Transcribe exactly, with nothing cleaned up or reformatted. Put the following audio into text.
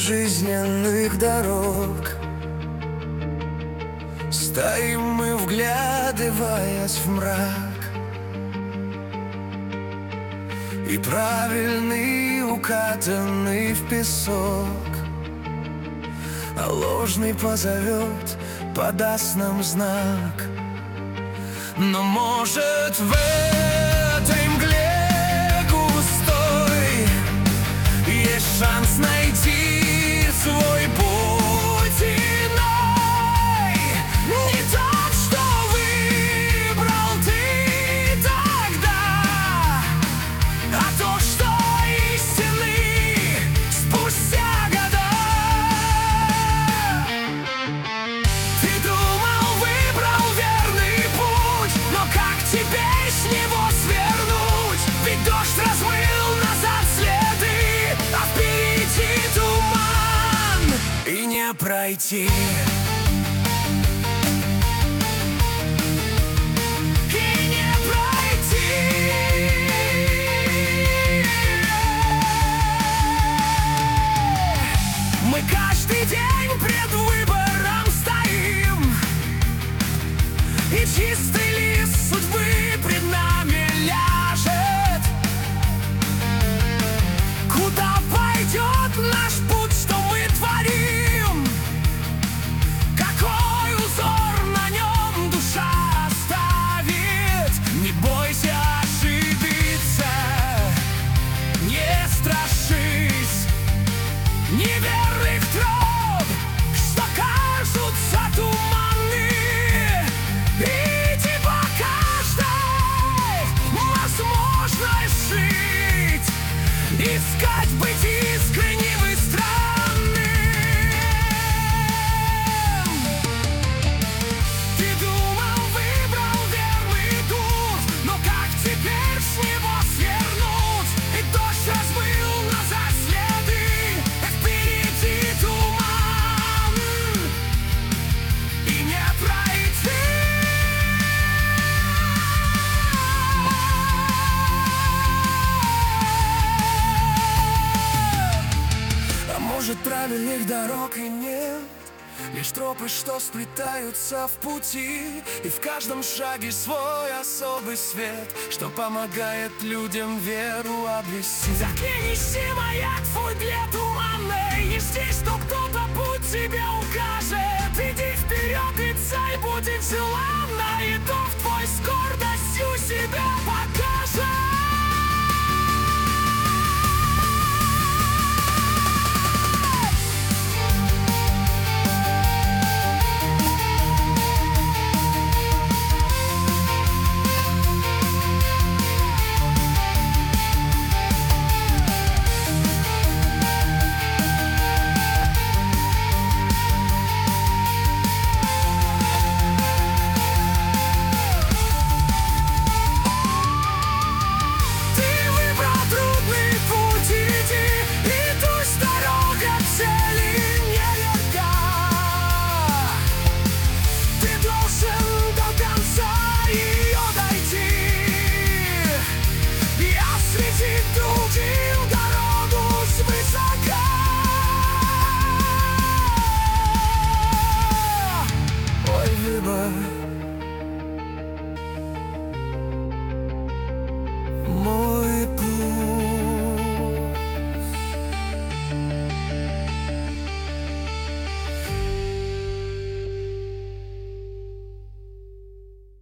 жизненных дорог. Стоим мы, вглядываясь в мрак, и правильный укатанный в песок, а ложный позовет, подаст нам знак. Но может в этой мгле густой есть шанс найти свой путь иной, не тот, что выбрал ты тогда, а то, что истинный спустя года. Ты думал, выбрал верный путь, но как теперь с него свернуть? Ведь дождь размыл назад следы, а впереди туман, и не пройти. И не пройти. Мы каждый день пред выбором стоим, и чистый лист судьбы пред нами ляжет. Куда пойдет наш путь, что мы творим? Какой узор на нем душа оставит? Не бойся ошибиться, не страшись неверных троп, что кажутся туманны. Иди по каждой возможность жить, искать быть искренним и странным. Ты думал, выбрал верный путь, но как теперь с него свернуть? И дождь размыл назад следы, а впереди туман, и не пройти. А может, правильных дорог и нет, лишь тропы, что сплетаются в пути, и в каждом шаге свой особый свет, что помогает людям веру обрести. Закинь, неси маяк твой для туманной, не жди, что кто-то путь тебе укажет. Иди вперед, и цель будет взяла.